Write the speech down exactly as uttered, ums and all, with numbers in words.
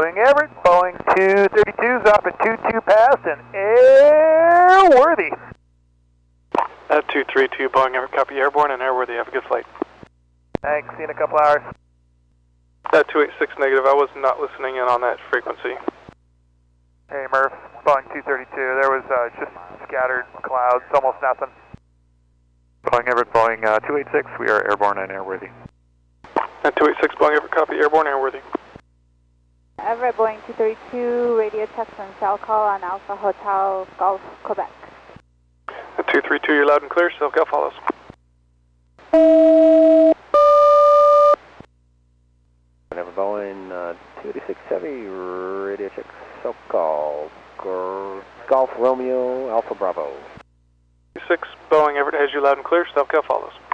Boeing Everett, Boeing two thirty-two, up at two two past and airworthy. At two three two, Boeing Everett, copy, airborne and airworthy. Have a good flight. Thanks, see you in a couple hours. At two eight six, negative. I was not listening in on that frequency. Hey Murph, Boeing two thirty-two, there was uh, just scattered clouds, almost nothing. Boeing Everett, Boeing uh, two eight six, we are airborne and airworthy. At two eight six, Boeing Everett, copy, airborne, airworthy. Everett, Boeing two thirty-two, radio check from cell call on Alpha Hotel, Golf, Quebec. At two three two, you're loud and clear, SoCal follows. Everett, Boeing uh, two eighty-six Chevy, radio check SoCal, Golf Romeo, Alpha Bravo. two six, Boeing Everett has you loud and clear, SoCal follows.